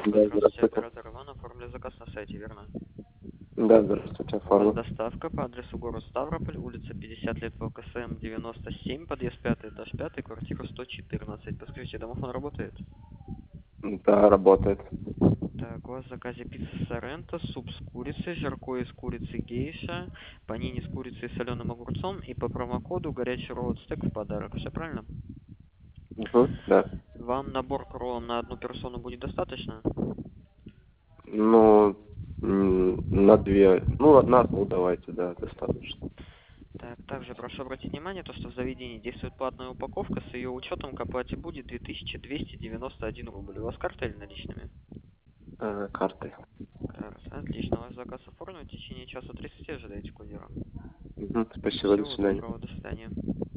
Да, Здравствуйте, здравствуйте. оператор Иван, оформили заказ на сайте, верно? Да, здравствуйте, У вас оформил. доставка по адресу город Ставрополь, улица 50 лет ВКСМ 97, подъезд 5, этаж 5, квартира 114. Подскажите, домофон работает? Да, работает. Так, у вас в заказе пицца Соренто, суп с курицей, жаркое из курицы гейша, панини с курицей и соленым огурцом и по промокоду горячий ролл стейк в подарок. Все правильно? Угу, да. Вам набор к роллам на одну персону будет достаточно? Ну, на две, ну, на одну давайте, да, достаточно. Так, также прошу обратить внимание, то, что в заведении действует платная упаковка, с ее учетом к оплате будет 2291 рубль. У вас карта или наличными? Картой. Карта, отлично. Ваш заказ оформлен, в течение часа 30 ожидайте курьера. Угу, спасибо, до Всего свидания. доброго, до свидания.